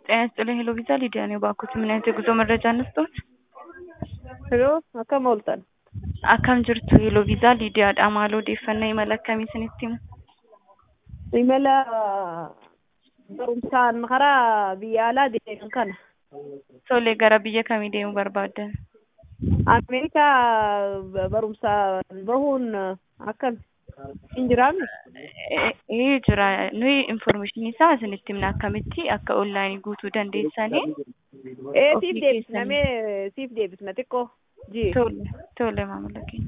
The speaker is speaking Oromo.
ጤና ይስጥልኝ ሄሎ ቪዛ ሊዲያ ነኝ። እባክዎት ምን አይነት የጉዞ መረጃ እንስጥዎት? Hello, akkam ooltan? Akkam jirtu ሄሎ ቪዛ lidiyaadha. Maal odeeffannoo imala akkamii isinitti himu? Imala barumsaan karaa biyya alaa deeman kana. Tole gara biyya kamii deemuu barbaaddan? Ameerikaa barumsaan bahuun akkam hin jiraanne? Jira. Nuyi information isaa isinitti himna akkamitti akka online guutuu dandeessanii. Siif deebisnamee siif deebisna xiqqoo. Tole maamila keenya.